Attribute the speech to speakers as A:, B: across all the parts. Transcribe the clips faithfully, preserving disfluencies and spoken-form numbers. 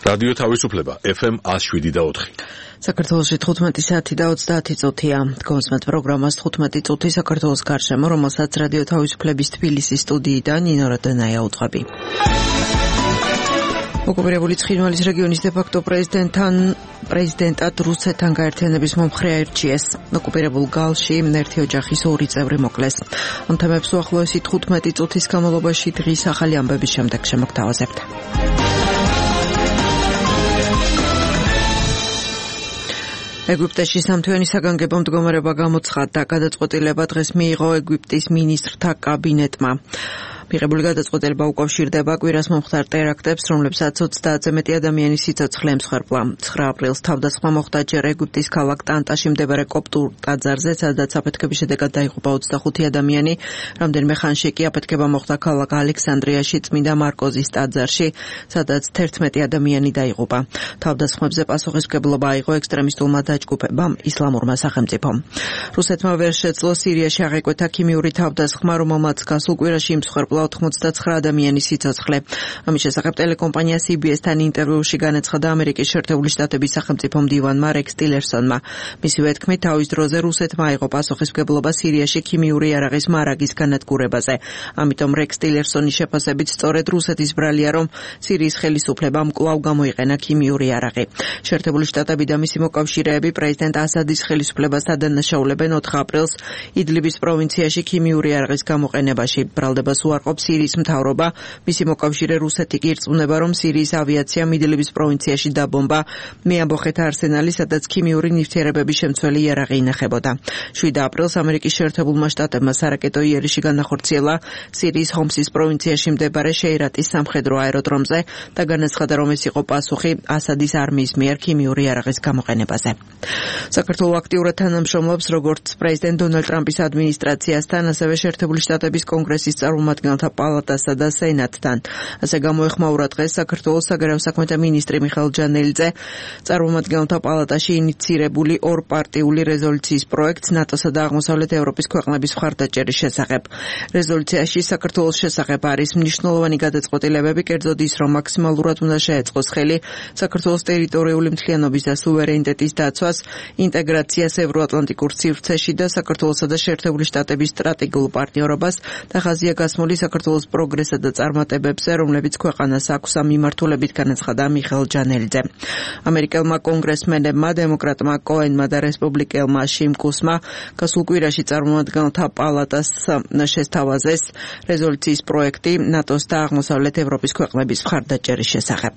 A: რადიო თავისუფლება ეფ ემ one oh seven და four.
B: საქართველოში თხუთმეტი საათი და ოცდაათი წუთია. Გონსმეთ პროგრამას თხუთმეტი წუთი საქართველოს გარშემო, რომელსაც რადიო თავისუფლების თბილისის სტუდიიდან ნინო რადანაია უძღვები. ოკუპირებული ცხინვალის რეგიონის დე-ფაქტო პრეზიდენტთან პრეზიდენტად რუსეთთან გაერთიანების მომხრე აირჩიეს. ოკუპირებულ გალში ერთი ოჯახის ორი წევრი მოკლეს. ამ თემებს უახლოესი თხუთმეტი წუთის განმავლობაში დღის ახალი ამბების შემდეგ შემოგთავაზებთ. ეგვიპტეში სამთვიანი საგანგებო მდგომარეობა გამოცხადდა. გადაწყვეტილება დღეს მიიღო ეგვიპტის მინისტრთა კაბინეტმა. მიღებული გადაწყვეტილება უკავშირდება კვირას მომხდარ ტერაქტებს, რომლებსაც ოცდაათზე მეტი ადამიანის სიცოცხლე ემსხვერპლა. ცხრა აპრილს თავდასხმა მოხდა ჯერ ეგვიპტის ქალაქ ტანტაში მდებარე კოპტურ ტაძარზე, სადაც აფეთქების შედეგად დაიღუპა ოცდახუთი ადამიანი. რამდენიმე ხანში კი აფეთქება მოხდა ქალაქ ალექსანდრიაში წმინდა მარკოზის ტაძარში, სადაც თერთმეტი ადამიანი დაიღუპა. თავდასხმებზე პასუხისმგებლობა აიღო ექსტრემისტულმა დაჯგუფებამ ისლამურმა სახელმწიფომ. რუსეთმა ვერ შეძლო სირიაში აღეკვეთა ქიმიური თავდასხმა, რომელმაც გასულ კვირაში იმსხვერპლა ოთხმოცდაცხრა ადამიანის სიცოცხლე. ამის შესახებ ტელეკომპანია სი ბი ეს-თან ინტერვიუში განაცხადა ამერიკის შეერთებული შტატების სახელმწიფო მდივანმა რექს ტილერსონმა. მისივე თქმით, თავის დროზე რუსეთმა აიღო პასუხისმგებლობა სირიაში ქიმიური იარაღის მარაგის განადგურებაზე. ამიტომ რექს ტილერსონის შეფასებით სწორედ რუსეთის ბრალია, რომ სირიის ხელისუფლებამ კვლავ გამოიყენა ქიმიური იარაღი. შეერთებული შტატები და მისი მოკავშირეები პრეზიდენტ ასადის ხელისუფლებას ადანაშაულებენ ოთხ აპრილს იდლიბის პროვინციაში ქიმიური იარაღის გამოყენებაში. ბრალდებას უარყოფს სირიის მთავრობა. მისი მოკავშირე რუსეთი კი ირწმუნება, რომ სირიის ავიაციამ იდლიბის პროვინციაში დაბომბა მეამბოხეთა არსენალი, სადაც ქიმიური ნივთიერებების შემცველი იარაღი ინახებოდა. შვიდ აპრილს ამერიკის შეერთებულმა შტატებმა სარაკეტო იერიში განახორციელა სირიის ჰომსის პროვინციაში მდებარე შეირატის სამხედრო აეროდრომზე და განაცხადა, რომ ეს იყო პასუხი ასადის არმიის მიერ ქიმიური იარაღის გამოყენებაზე. საქართველო აქტიურად თანამშრომლობს როგორც პრეზიდენტ დონალდ ტრამპის ადმინისტრაციასთან, ასევე შეერთებული შტატების კონგრესის წარმომადგენელთა პალატასა და სენატთან. ასე გამოეხმაურა დღეს საქართველოს საგარეო საქმეთა მინისტრი მიხეილ ჯანელიძე წარმომადგენელთა პალატაში ინიცირებული ორპარტიული რეზოლუციის პროექტს ნატოსა და აღმოსავლეთ ევროპის ქვეყნების მხარდაჭერის შესახებ. რეზოლუციაში საქართველოს შესახებ არის მნიშვნელოვანი გადაწყვეტილებები, კერძოდ ის, რომ მაქსიმალურად უნდა შეეწყოს ხელი საქართველოს ტერიტორიული მთლიანობის და სუვერენიტეტის დაცვას, ინტეგრაციას ევროატლანტიკურ სივრცეში და საქართველოსა და შეერთებული შტატების სტრატეგიულ პარტნიორობას და ხაზია გასმული საქართველოს პროგრესსა და წარმატებებზე, რომლებიც ქვეყანას აქვს ამ მიმართულებით, განაცხადა მიხეილ ჯანელიძე. ამერიკელმა კონგრესმენებმა, დემოკრატმა კოენმა და რესპუბლიკელმა შიმკუსმა გასულ კვირაში წარმომადგენელთა პალატას შესთავაზეს რეზოლუციის პროექტი ნატოს და აღმოსავლეთ ევროპის ქვეყნების მხარდაჭერის შესახებ.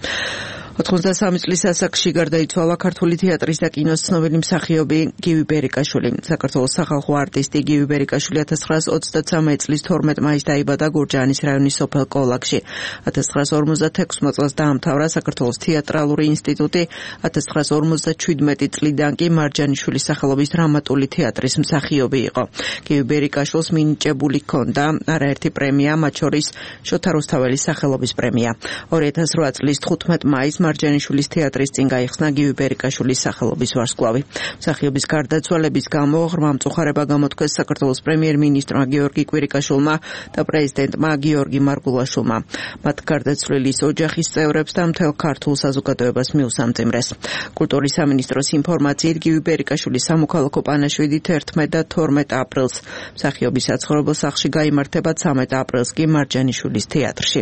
B: ოთხმოცდასამი წლის ასაკში გარდაიცვალა ქართული თეატრის და კინოს ცნობილი მსახიობი გივი ბერიკაშვილი. საქართველოს სახალხო არტისტი გივი ბერიკაშვილი ათას ცხრაას ოცდათსამეტი წლის თორმეტ მაისს დაიბადა გურჯაანის რაიონის სოფელ კოლაკში. ათას ცხრაას ორმოცდათექვსმეტ წელს დაამთავრა საქართველოს თეატრალური ინსტიტუტი. ათას ცხრაას ორმოცდაჩვიდმეტი წლიდან კი მარჯანიშვილის სახელობის დრამატული თეატრის მსახიობი იყო. გივი ბერიკაშვილს მინიჭებული ჰქონდა არაერთი პრემია, მათ შორის შოთა რუსთაველის სახელობის პრემია. ორი ათას რვა წლის თხუთმეტ მაისს მარჯანიშვილის თეატრის წინ გაიხსნა გივი ბერიკაშვილის სახელობის ვარსკვლავი. მსახიობის გარდაცვალების გამო ღრმა მწუხარება გამოთქვეს საქართველოს პრემიერ-მინისტრმა გიორგი კვირიკაშვილმა და პრეზიდენტმა გიორგი მარგულაშვილმა. მათ გარდაცვლილის ოჯახის წევრებს და მთელ ქართულ საზოგადოებას მიუსამძიმრეს. კულტურის სამინისტროს ინფორმაციით გივი ბერიკაშვილის სამოქალაქო პანაშვიდით ერთმეტ და თორმეტ აპრილს მსახიობის საცხოვრებელ სახლში გაიმართება, ცამეტ აპრილს კი მარჯანიშვილის თეატრში.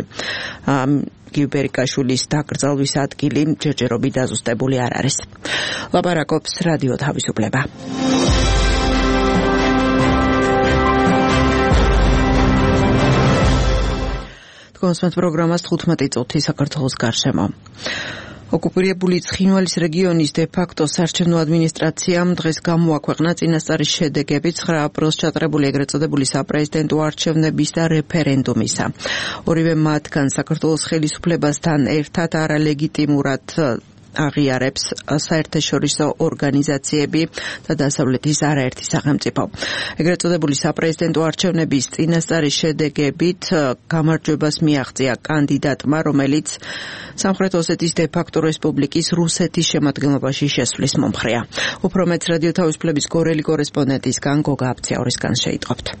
B: გივი ბერიკაშვილის დაკრძალვის ადგილი ჯერჯერობით დაზუსტებული არ არის. ლაპარაკობს რადიო თავისუფლება. გონსმეთ პროგრამას თხუთმეტი წუთი საქართველოს გარშემო. ოკუპირებული ცხინვალის რეგიონის დე-ფაქტო საარჩევნო ადმინისტრაციამ დღეს გამოაქვეყნა წინასწარი შედეგები ცხრა აპრილს ჩატარებული ეგრეთ წოდებული საპრეზიდენტო არჩევნების და რეფერენდუმისა. ორივე მათგან საქართველოს ხელისუფლებასთან ერთად არალეგიტიმურად აღიარებს საერთაშორისო ორგანიზაციები და დასავლეთის არაერთი სახელმწიფო. ეგრეთ წოდებული საპრეზიდენტო არჩევნების წინასწარი შედეგებით გამარჯვებას მიაღწია კანდიდატმა, რომელიც სამხრეთ ოსეთის დე-ფაქტო რესპუბლიკის რუსეთის შემადგენლობაში შესვლის მომხრეა. უფრო მეტს რადიო თავისუფლების გორელი კორესპონდენტისგან გოგა აფციაურისგან შეიტყობთ.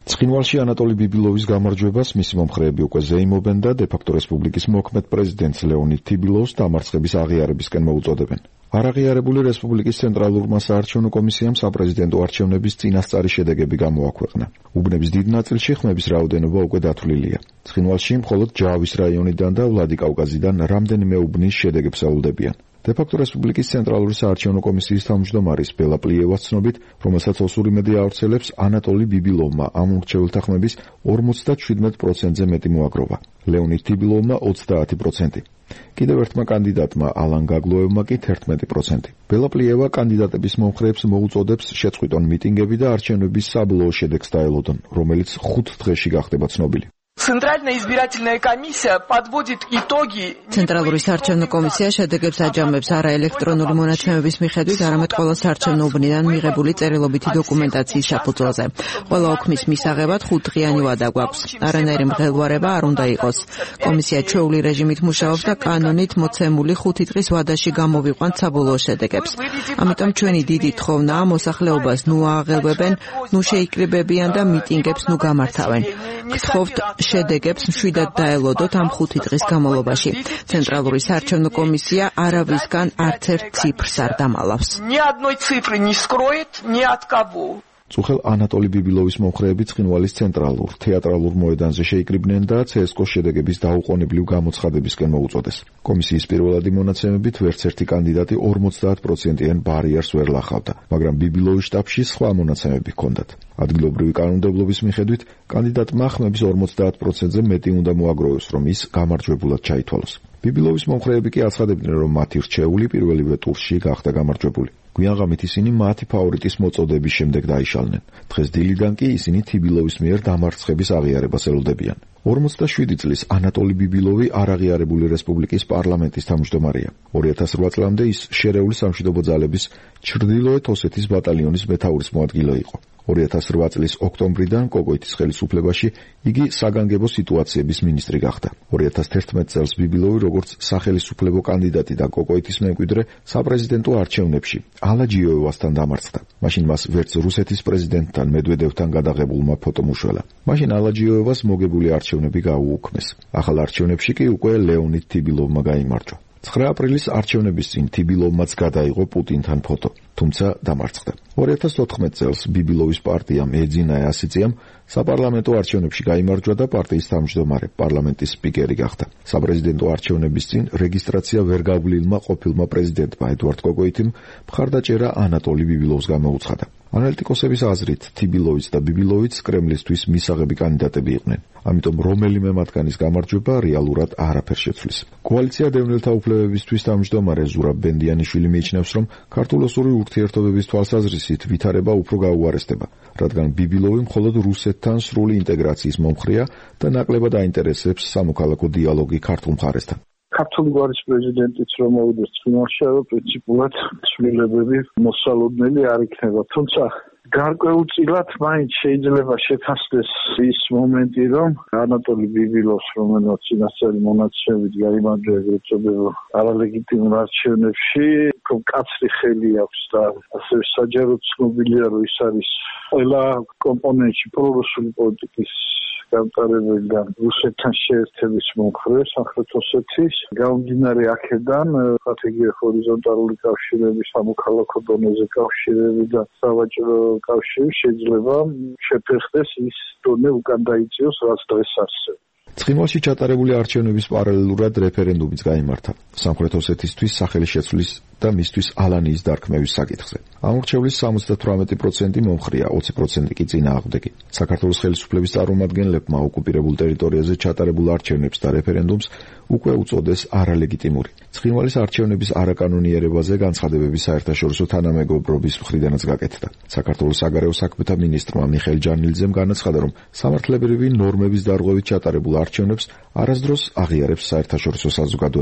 C: ცხინვალში ანატოლი ბიბილოვის გამარჯვებას მისი მომხრეები უკვე ზეიმობენ და დე-ფაქტო რესპუბლიკის მოქმედ პრეზიდენტს ლეონიდ თიბილოვს დამარცხების აღიარებისკენ მოუწოდებენ. არაღიარებული რესპუბლიკის ცენტრალურმა საარჩევნო კომისიამ საპრეზიდენტო არჩევნების წინასწარი შედეგები გამოაქვეყნა. უბნების დიდ ნაწილში ხმების რაოდენობა უკვე დათვლილია. ცხინვალში მხოლოდ ჯავის რაიონიდან და ვლადიკავკაზიდან რამდენიმე უბნის შედეგებს ელოდებიან. დე-ფაქტო რესპუბლიკის ცენტრალური საარჩევნო კომისიის თავმჯდომარის ბელა პლიევას ცნობით, რომელსაც ოსური მედია ავრცელებს, ანატოლი ბიბილოვმა ამ მრჩეველთა ხმების ორმოცდაშვიდმეტ პროცენტზე მეტი მოაგროვა. ლეონიდ თიბილოვმა ოცდაათი პროცენტი. კიდევ ერთმა კანდიდატმა ალან გაგლოევმა კი თერთმეტი პროცენტი. ბელა პლიევა კანდიდატების მომხრეებს მოუწოდებს შეწყვიტონ მიტინგები და არჩევნების საბოლოო შედეგს დაელოდონ, რომელიც ხუთ დღეში გახდება ცნობილი.
D: Центральная избирательная комиссия подводит итоги.
B: ცენტრალური საარჩევნო კომისია შედეგებს აჯამებს არა ელექტრონული მონაცემების მიხედვით, არამედ ყველა საარჩევნო უბნიდან მიღებული წერილობითი დოკუმენტაციის საფუძველზე. ყველა ოქმის მისაღებად ხუთდღიანი ვადა გვაქვს. არანაირი მღელვარება არ უნდა იყოს. კომისია ჩვეული რეჟიმით მუშაობს და კანონით მოცემული ხუთი დღის ვადაში გამოვიყვანთ საბოლოო შედეგებს. ამიტომ ჩვენი დიდი თხოვნაა მოსახლეობას ნუ ააღელვებენ, ნუ შეიკრიბებიან და მიტინგებს ნუ გამართავენ. გთხოვთ შედეგებს მშვიდად დაელოდოთ ამ ხუთი დღის განმავლობაში. ცენტრალური საარჩევნო კომისია არავისგან არც ერთ ციფრს არ დამალავს.
D: Ни одной цифры не скроет ни от кого.
C: წუხელ ანატოლი ბიბილოვის მომხრეები ცხინვალის ცენტრალურ თეატრალურ მოედანზე შეიკრიბნენ და ცე-ეს-კოს შედეგების დაუყოვნებლივ გამოცხადებისკენ მოუწოდეს. კომისიის პირველადი მონაცემებით ვერც ერთი კანდიდატი ორმოცდაათ პროცენტიან ბარიერს ვერ ლახავდა, მაგრამ ბიბილოვის შტაბში სხვა მონაცემები ჰქონდათ. ადგილობრივი კანონმდებლობის მიხედვით კანდიდატმა ხმების ორმოცდაათ პროცენტზე მეტი უნდა მოაგროვოს, რომ ის გამარჯვებულად ჩაითვალოს. ბიბილოვის მომხრეები კი აცხადებდნენ, რომ მათი რჩეული პირველივე ტურში გახდა გამარჯვებული. გვიანღამით ისინი მათი ფავორიტის მოწოდების შემდეგ დაიშალნენ. დღეს დილიდან კი ისინი თიბილოვის მიერ დამარცხების აღიარებას ელოდებიან. ორმოცდაშვიდი წლის ანატოლი ბიბილოვი არაღიარებული რესპუბლიკის პარლამენტის თავმჯდომარეა. ორი ათას რვა წლამდე ის შერეული სამშვიდობო ძალების ჩრდილოეთ ოსეთის ბატალიონის მეთაურის მოადგილე იყო. ორი ათას რვა წლის ოქტომბრიდან კოკოიტის ხელისუფლებაში იგი საგანგებო სიტუაციების მინისტრი გახდა. ორი ათას თერთმეტ წელს ბიბილოვი როგორც სახელისუფლებო კანდიდატი და კოკოიტის მემკვიდრე საპრეზიდენტო არჩევნებში ალაჯიოევასთან დამარცხდა. მაშინ მას ვერც რუსეთის პრეზიდენტთან მედვედევთან გადაღებულმა ფოტომ უშველა. მაშინ ალაჯიოევას მოგებული არჩევნები გაუუქმეს. ახალ არჩევნებში კი უკვე ლეონიდ თიბილოვმა გაიმარჯვა. ცხრა აპრილის არჩევნების წინ თიბილოვმაც გადაიღო პუტინთან ფოტო, თუმცა დამარცხდა. ორი ათას ოთხმეტ წელს ბიბილოვის პარტიამ ეძინა ასიწიამ საპარლამენტო არჩევნებში გაიმარჯვა და პარტიის თავმჯდომარე, პარლამენტის სპიკერი გახდა. საპრეზიდენტო არჩევნების წინ რეგისტრაცია ვერ გავლილმა ყოფილმა პრეზიდენტმა ედვარდ კოკოიტიმ მხარდაჭერა ანატოლი ბიბილოვს გამოუცხადა. ანალიტიკოსების აზრით, თიბილოვიც და ბიბილოვიც კრემლისთვის მისაღები კანდიდატები იყვნენ. ამიტომ რომელიმე მათგანის გამარჯვება რეალურად არაფერს შეცვლის. კოალიცია დევნილთა უფლებებისთვის თავმჯდომარე ზურაბ ბენდიანიშვილი მიიჩნევს, რომ ქართულ-ოსური ურთიერთობების თვალსაზრისით ვითარება უფრო გაუარესდება, რადგან ბიბილოვი მხოლოდ რუსეთთან სრული ინტეგრაციის მომხრეა და ნაკლებად აინტერესებს სამოქალაქო დიალოგი ქართულ მხარესთან.
E: ქართული გვარის პრეზიდენტიც რომ მოვიდეს ცხინვალში, პრინციპულად ცვლილებები მოსალოდნელი არ იქნება. თუმცა გარკვეულწილად მაინც შეიძლება შეთანხმდეს ის მომენტი, რომ ანატოლი ბიბილოვს, რომელსაც წინასწარი მონაცემებით გაიმარჯვა ეგრეთ წოდებულ არალეგიტიმურ არჩევნებში, უფრო მკაცრი ხელი აქვს და ასევე საჯაროდ ცნობილია, რომ ის არის ყველა კომპონენტში პრორუსული პოლიტიკის გამტარებელიდან რუსეთთან შეერთების მომხრე სამხრეთ ოსეთის. გამომდინარე აქედან სტრატეგია ჰორიზონტალური კავშირები, სამოქალაქო დონეზე კავშირები და სავაჭრო კავშირი შეიძლება შეფერხდეს ის დონე უკან დაიწიოს, რაც დღეს არსებობს.
C: ცხინვალში ჩატარებული არჩევნების პარალელურად რეფერენდუმიც გაიმართა სამხრეთ ოსეთისთვის სახელი შეცვლის და მისთვის ალანიის დარქმევის საკითხზე. ამ რჩევლის სამოცდათვრამეტი პროცენტი მომხრეა, ოცი პროცენტი კი წინააღმდეგი. საქართველოს ხელისუფლების წარმომადგენლებმა ოკუპირებულ ტერიტორიაზე ჩატარებულ არჩევნებს და რეფერენდუმს უკვე უწოდეს არალეგიტიმური. ცხინვალის არჩევნების არაკანონიერებაზე განცხადებები საერთაშორისო თანამეგობრობის მხრიდანაც გაკეთდა. საქართველოს საგარეო საქმეთა მინისტრმა მიხეილ ჯანილძემ განაცხადა, რომ სამართლებრივი ნორმების დარღვევით ჩატარებულ არჩევნებს არასდროს აღიარებს საერთაშორისო საზოგადოება.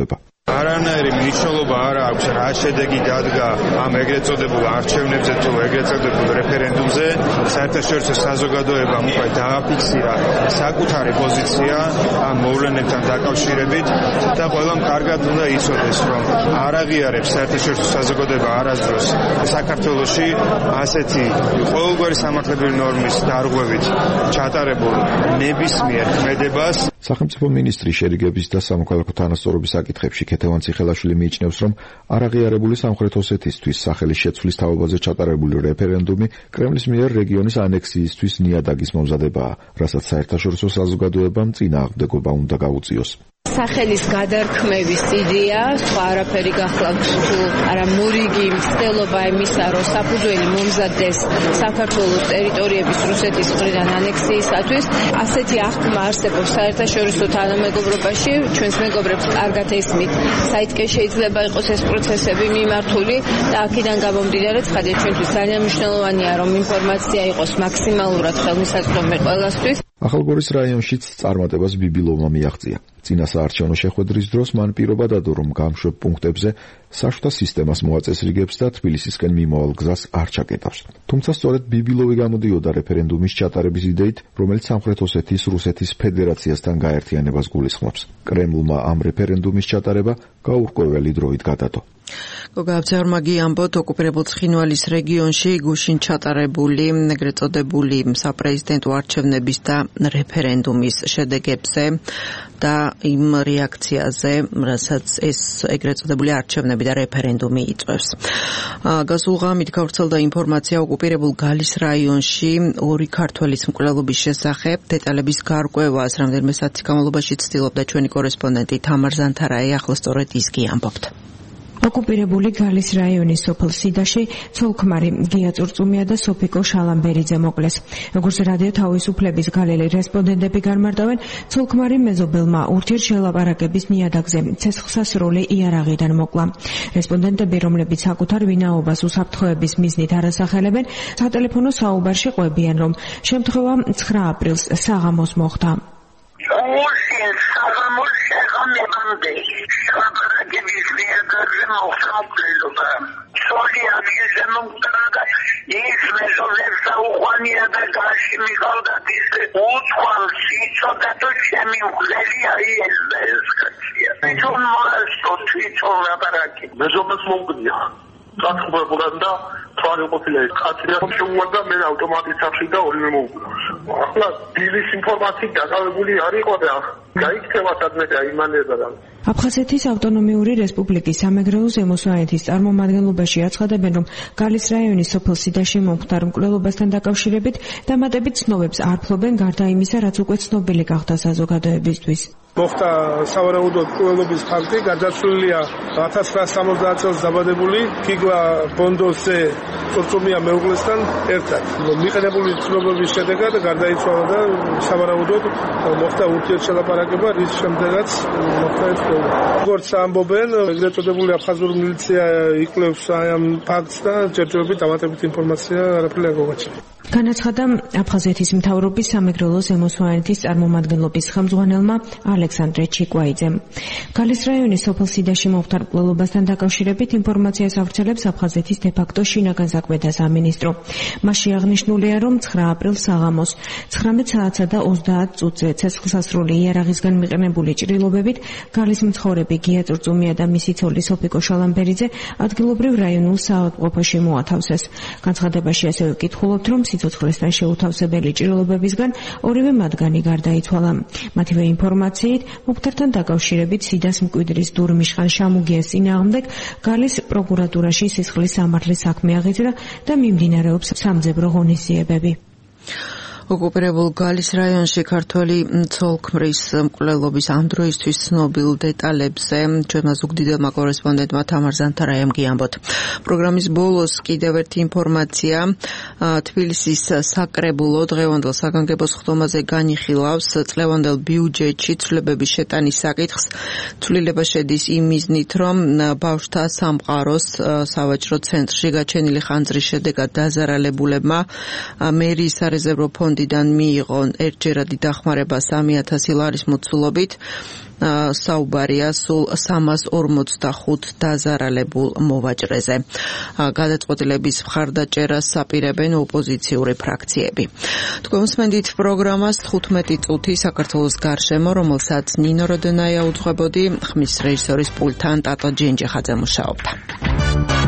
F: არანაირი მნიშვნელობა არ აქვს რა შედეგი გადგა ამ ეგრეთ წოდებულ არჩევნებზე თუ ეგრეთ წოდებულ რეფერენდუმზე. საერთაშორისო საზოგადოებამ უკვე დააფიქსირა საკუთარი პოზიცია ამ მოვლენებთან დაკავშირებით და ყველამ კარგად უნდა იცოდეს, რომ არ აღიარებს საერთაშორისო საზოგადოება არასდროს საქართველოში ასეთი ყოველგვარი სამართლებრივი ნორმის დარღვევით ჩატარებულ ნებისმიერ ქმედებას.
C: სახელმწიფო მინისტრი შერიგების და სამოქალაქო თანასწორობის საკითხებში ქეთევან ციხელაშვილი მიიჩნევს, რომ არაღიარებული სამხრეთ ოსეთისთვის სახელის შეცვლის თავობაზე ჩატარებული რეფერენდუმი კრემლის მიერ რეგიონის ანექსიისთვის ნიადაგის მომზადებაა, რასაც საერთაშორისო საზოგადოებამ წინააღმდეგობა უნდა გაუწიოს.
G: სახელის გადარქმევის იდეა, სხვა არაფერი გახლავთ თუ არა მორიგი მცდელობა იმისა, რომ საფუძველი მომზადდეს საქართველოს ტერიტორიების რუსეთის მხრიდან ანექსიისათვის. ასეთი აღქმა არსებობს საერთაშორისო თანამეგობრობაში, ჩვენს მეგობრებს კარგად ესმით, საითკენ შეიძლება იყოს ეს პროცესები მიმართული და აქედან გამომდინარე ცხადია ჩვენთვის ძალიან მნიშვნელოვანია, რომ ინფორმაცია იყოს მაქსიმალურად ხელმისაწვდომი ყველასთვის.
C: ახალგორის რაიონშიც წარმატებას ბიბილოვმა მიაღწია. წინა საარჩევნო შეხვედრის დროს მან პირობა დადო, რომ გამშვებ პუნქტებზე საშუთა სისტემას მოაწესრიგებს და თბილისისკენ მიმავალ გზას არ ჩაკეტავს. თუმცა სწორედ ბიბილოვი გამოდიოდა რეფერენდუმის ჩატარების იდეით, რომელიც სამხრეთ ოსეთის რუსეთის ფედერაციასთან გაერთიანებას გულისხმობს. კრემლმა ამ რეფერენდუმის ჩატარება გაურკვეველი დროით გადადო.
B: გოგა აბძარმაგი ამბობთ, ოკუპირებულ ცხინვალის რეგიონში გუშინ ჩატარებული ეგრეთ წოდებული საპრეზიდენტო არჩევნების და რეფერენდუმის შედეგებზე და იმ რეაქციაზე, რასაც ეს ეგრეთ წოდებული არჩევნები და რეფერენდუმი იწვევს. გასულ ღამით გავრცელდა ინფორმაცია ოკუპირებულ გალის რაიონში ორი ქართველის მკვლელობის შესახებ. დეტალების გარკვევას რამდენიმე საათის განმავლობაში ცდილობდა ჩვენი კორესპონდენტი თამარ ზანთარაი, ახლა სწორედ ის კი ამბობთ.
H: ოკუპირებული გალის რაიონის სოფელ სიდაში ცოლ-ქმარი გია წურწუმია და სოფიკო შალამბერიძე მოკლეს. როგორც რადიო თავისუფლების გალელი რესპონდენტები განმარტავენ, ცოლ-ქმარი მეზობელმა ურთიერთშელაპარაკების ნიადაგზე ცეცხლსასროლი იარაღიდან მოკლა. რესპონდენტები, რომლებიც საკუთარ ვინაობას უსაფრთხოების მიზნით არასახელებენ, სატელეფონო საუბარში ყვებიან, რომ შემთხვევა ცხრა აპრილს საღამოს მოხდა.
I: უშენ საღამოს შეღამებამდე შელაპარაკების ნიადაგზე მოხდა. სოლი ადგილზე მომკვდა და ის მეზობელს დაუყვანია და გარში მიყავდა ისე უცხოელს იცოდა თუ ჩემი მგლელი არის ეს კაცია. თვითონ მოასწრო თვითონ ლაპარაკი. მეზობელს მომკვდია. გაწყვეტილად და თვარი ყოფილა ეს კაცია შემოვიდა მე ავტომატით სახში და ორივე მოუკვდა. ახლა დილის ინფორმაციით დაკავებული არ იყო და გაიქცევა სადმე დაიმალება და
H: აფხაზეთის ავტონომიური რესპუბლიკის სამეგრელო ზემოსვანეთის წარმომადგენლობაში აცხადებენ, რომ გალის რაიონის სოფელ სიდაში მომხდარ მკვლელობასთან დაკავშირებით დამატებით ცნობებს არ ფლობენ, გარდა იმისა, რაც უკვე ცნობილი გახდა საზოგადოებისთვის.
J: მოხდა სავარაუდოდ მკვლელობის ფაქტი, გარდაცვლილია ათას ცხრაასი სამოცდაათ წელს დაბადებული გიგლა ბონდოსზე წურწუმია მეუღლესთან ერთად. მიყენებული ცნობების შედეგად გარდაიცვალა და სავარაუდოდ მოხდა ურთიერთშელაპარაკება, რის შემდეგაც მოხდა ეს როგორც ამბობენ, ეგრეთ წოდებული აფხაზური მილიცია იკვლევს ამ ფაქტს და ჯერჯერობით დამატებით ინფორმაცია არაფერი არ გაგაჩნია.
H: განაცხადა აფხაზეთის მთავრობის სამეგრელო ზემოსვანეთის წარმომადგენლობის ხელმძღვანელმა ალექსანდრე ჩიკვაიძემ. გალის რაიონის სოფელ სიდაში მომხდარ მკვლელობასთან დაკავშირებით ინფორმაციას ავრცელებს აფხაზეთის დე-ფაქტო შინაგან საქმეთა სამინისტრო. მასში აღნიშნულია, რომ ცხრა აპრილს საღამოს ცხრამეტ საათსა და ოცდაათ წუთზე ცეცხლსასროლი იარაღისგან მიყენებული ჭრილობებით გალის მცხოვრები გია წურწუმია და მისი ცოლი სოფიკო შალამბერიძე ადგილობრივ რაიონულ საავადმყოფოში მოათავსეს. განცხადებაში ასევე ვკითხულობთ, რომ სიცოცხლესთან შეუთავსებელი ჭრილობებისგან ორივე მათგანი გარდაიცვალა. მათივე ინფორმაციით, მომხდართან დაკავშირებით სიდას მკვიდრის დურმიშხან შამუგიას წინააღმდეგ გალის პროკურატურაში სისხლის სამართლის საქმე აღიძრა და მიმდინარეობს სამძებრო ღონისძიებები.
B: ოკუპირებულ გალის რაიონში ქართველი ცოლ-ქმრის მკვლელობის ამ დროისთვის ცნობილ დეტალებზე ჩვენმა ზუგდიდელმა კორესპონდენტმა თამარ ზანთარაიმ გიამბოთ. პროგრამის ბოლოს კიდევ ერთი ინფორმაცია. თბილისის საკრებულო დღევანდელ საგანგებო სხდომაზე განიხილავს წლევანდელ ბიუჯეტში ცვლილებების შეტანის საკითხს. ცვლილება შედის იმ მიზნით, რომ ბავშვთა სამყაროს სავაჭრო ცენტრში გაჩენილი ხანძრის შედეგად დაზარალებულებმა მერიის სარეზერვო ფონდიდან მიიღო ერთჯერადი დახმარება სამი ათასი ლარის მოცულობით. საუბარია სულ სამას ორმოცდახუთ დაზარალებულ მოვაჭრეზე. გადაწყვეტილების მხარდაჭერას საპირებენ ოპოზიციური ფრაქციები. თქვენ მსმენთ პროგრამას თხუთმეტი წუთი საქართველოს გარშემო, რომელსაც ნინო როდენაია უძღვებოდი, ხმის რეჟისორის პულტთან ტატო ჯენჯეხაძე მუშაობდა.